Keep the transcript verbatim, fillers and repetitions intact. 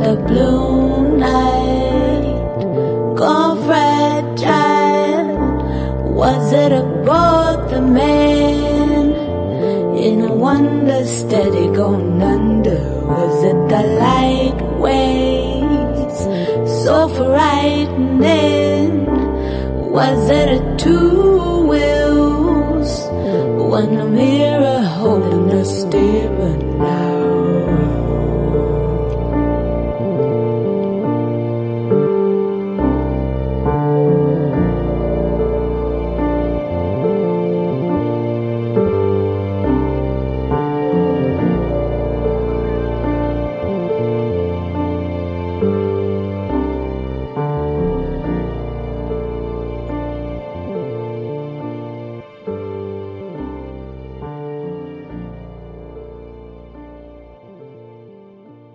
the blue night gone fragile? Was it aboard the man in a wonder steady going under? Was it the light waves so frightening? Was it a two wheels when a mirror holding the steering now?